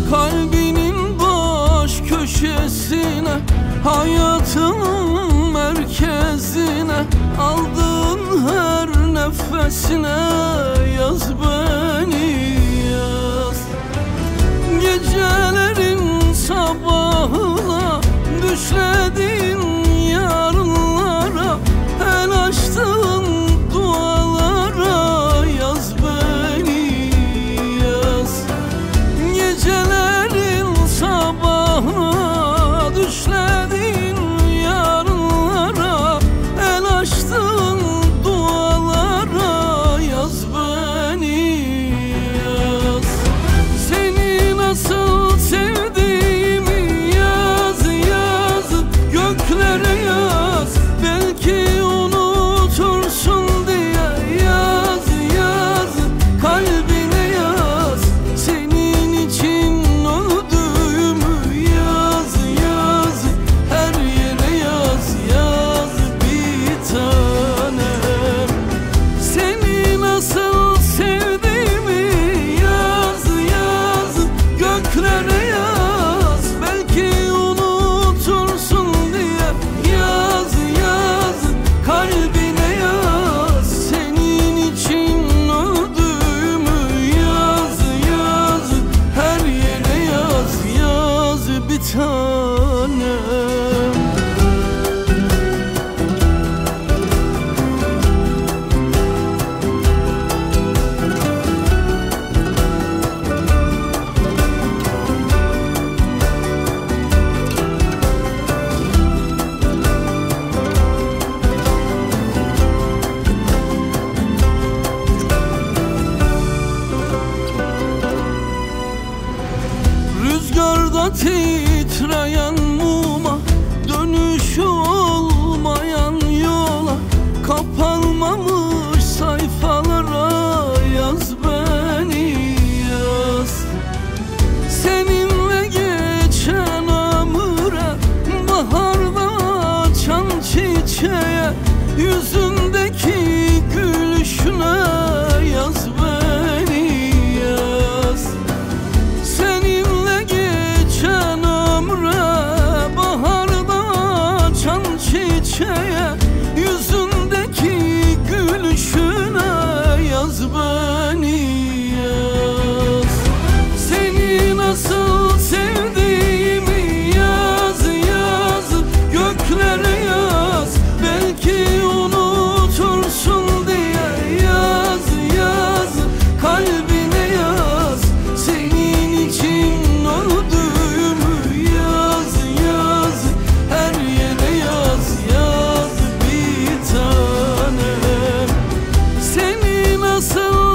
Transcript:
Kalbinin baş köşesine, hayatının merkezine, aldığın her nefesine yaz beni yaz. Gecelerin sabahına, düşlediğin yarınlara, el açtığın dualara yaz beni yaz. Gecelerin sabahına, düşlediğin yarınlara, el açtığın dualara yaz beni yaz. Seni nasıl sevdiğimi yaz yaz, göklere yaz. Belki unutursun diye yaz yaz, kalbine yaz. Senin için öldüğümü yaz yaz, her yere yaz yaz bir tanem. Seni nasıl sevdiğimi yaz yaz, göklere yaz. Belki unutursun diye yaz yaz, kalbine yaz. Senin için öldüğümü yaz yaz, her yere yaz yaz bir tanem. Rüzgarda titreyen muma, dönüşü olmayan yola, kapanmamış sayfalara yaz beni yaz. Seninle geçen ömüre, baharda açan çiçeğe, yüzündeki gülüşüne yaz beni yaz. Seninle geçen ömre, baharda açan çiçeğe, yüzündeki gülüşüne yaz beni yaz. Seni nasıl sevdiğimi yaz yaz, göklere yaz. Belki unutursun diye yaz yaz, kalbine yaz. Senin için öldüğümü yaz yaz, her yere yaz yaz bir tanem. Seni nasıl